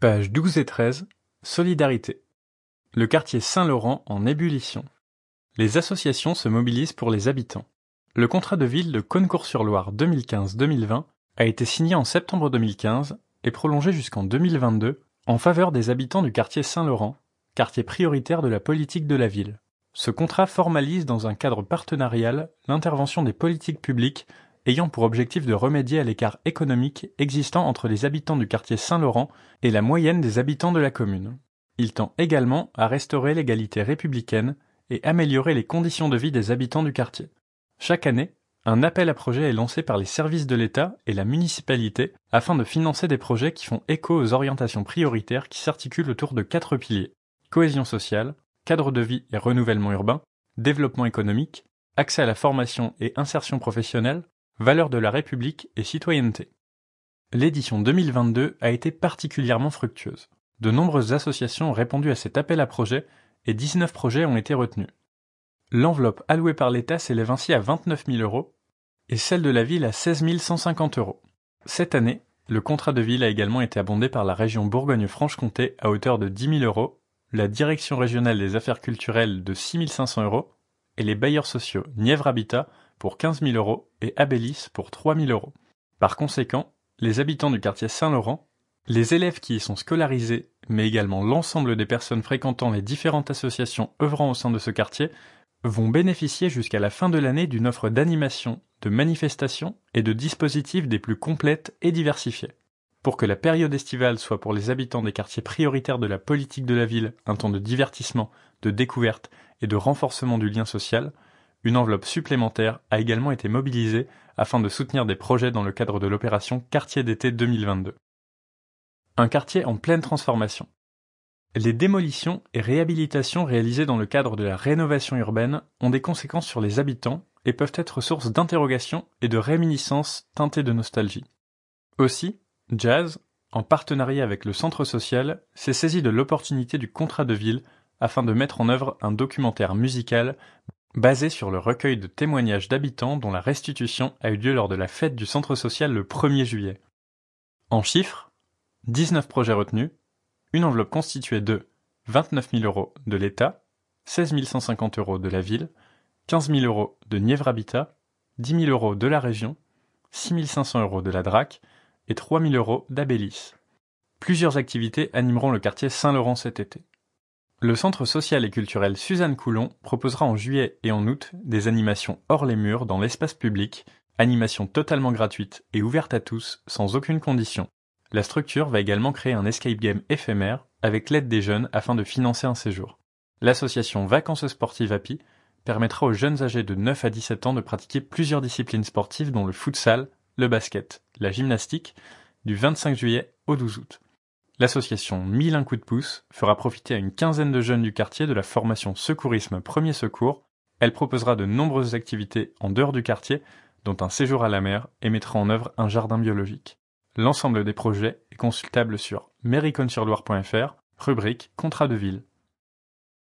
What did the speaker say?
Pages 12 et 13. Solidarité. Le quartier Saint-Laurent en ébullition. Les associations se mobilisent pour les habitants. Le contrat de ville de Cosne-Cours-sur-Loire 2015-2020 a été signé en septembre 2015 et prolongé jusqu'en 2022 en faveur des habitants du quartier Saint-Laurent, quartier prioritaire de la politique de la ville. Ce contrat formalise dans un cadre partenarial l'intervention des politiques publiques ayant pour objectif de remédier à l'écart économique existant entre les habitants du quartier Saint-Laurent et la moyenne des habitants de la commune. Il tend également à restaurer l'égalité républicaine et améliorer les conditions de vie des habitants du quartier. Chaque année, un appel à projets est lancé par les services de l'État et la municipalité afin de financer des projets qui font écho aux orientations prioritaires qui s'articulent autour de 4 piliers: cohésion sociale, cadre de vie et renouvellement urbain, développement économique, accès à la formation et insertion professionnelle, valeurs de la République et citoyenneté. L'édition 2022 a été particulièrement fructueuse. De nombreuses associations ont répondu à cet appel à projets et 19 projets ont été retenus. L'enveloppe allouée par l'État s'élève ainsi à 29 000 € et celle de la ville à 16 150 €. Cette année, le contrat de ville a également été abondé par la région Bourgogne-Franche-Comté à hauteur de 10 000 €, la Direction régionale des affaires culturelles de 6 500 € et les bailleurs sociaux Nièvre Habitat pour 15 000 € et Abélis pour 3 000 €. Par conséquent, les habitants du quartier Saint-Laurent, les élèves qui y sont scolarisés, mais également l'ensemble des personnes fréquentant les différentes associations œuvrant au sein de ce quartier, vont bénéficier jusqu'à la fin de l'année d'une offre d'animation, de manifestations et de dispositifs des plus complètes et diversifiés. Pour que la période estivale soit pour les habitants des quartiers prioritaires de la politique de la ville un temps de divertissement, de découverte et de renforcement du lien social, une enveloppe supplémentaire a également été mobilisée afin de soutenir des projets dans le cadre de l'opération Quartier d'été 2022. Un quartier en pleine transformation. Les démolitions et réhabilitations réalisées dans le cadre de la rénovation urbaine ont des conséquences sur les habitants et peuvent être source d'interrogations et de réminiscences teintées de nostalgie. Aussi, Jazz, en partenariat avec le Centre social, s'est saisi de l'opportunité du contrat de ville afin de mettre en œuvre un documentaire musical basé sur le recueil de témoignages d'habitants dont la restitution a eu lieu lors de la fête du Centre social le 1er juillet. En chiffres, 19 projets retenus, une enveloppe constituée de 29 000 € de l'État, 16 150 € de la ville, 15 000 € de Nièvre Habitat, 10 000 € de la région, 6 500 € de la DRAC et 3 000 € d'Abélis. Plusieurs activités animeront le quartier Saint-Laurent cet été. Le Centre social et culturel Suzanne Coulon proposera en juillet et en août des animations hors les murs dans l'espace public, animations totalement gratuites et ouvertes à tous sans aucune condition. La structure va également créer un escape game éphémère avec l'aide des jeunes afin de financer un séjour. L'association Vacances Sportives API permettra aux jeunes âgés de 9 à 17 ans de pratiquer plusieurs disciplines sportives dont le futsal, le basket, la gymnastique, du 25 juillet au 12 août. L'association 1001 coups de pouce fera profiter à une quinzaine de jeunes du quartier de la formation secourisme premier secours. Elle proposera de nombreuses activités en dehors du quartier, dont un séjour à la mer, et mettra en œuvre un jardin biologique. L'ensemble des projets est consultable sur mairie-cosne-sur-loire.fr, rubrique Contrat de ville.